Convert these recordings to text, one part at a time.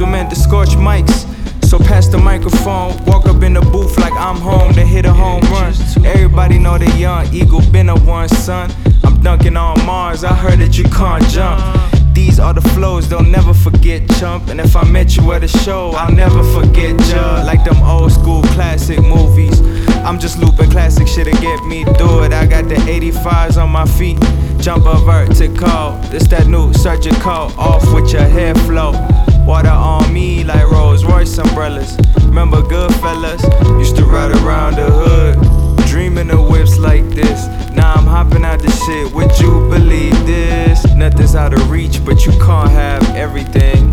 were meant to scorch mics. So pass the microphone, walk up in the booth like I'm home, then hit a home run. Everybody know that young eagle been a one, son. I'm dunking on Mars, I heard that you can't jump. These are the flows, they'll never forget, chump. And if I met you at a show, I'll never forget ya. Like them old school classic movies, I'm just looping classic shit to get me through it. I got the 85s on my feet, jump a vertical. This that new surgical, off with your hair flow. Water on me like Rolls Royce umbrellas. Remember Goodfellas? Used to ride around the hood, dreaming of whips like this. Now I'm hopping out the shit, would you believe this? Nothing's out of reach, but you can't have everything.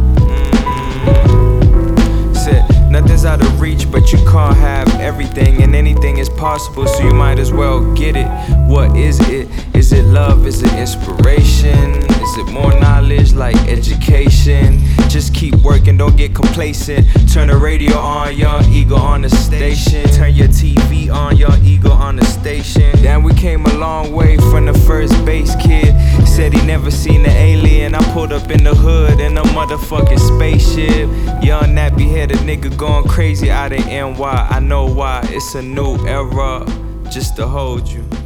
Said, nothing's out of reach, but you can't have everything. And anything is possible, so you might as well get it. What is it? Is it love? Is it inspiration? Is it more knowledge like education? Just keep working, don't get complacent. Turn the radio on, young eagle on the station. Turn your TV on, young eagle on the station. Damn, we came a long way from the first base kid. Said he never seen an alien. I pulled up in the hood in a motherfucking spaceship. Young nappy headed nigga going crazy out in NY. I know why, it's a new era, just to hold you.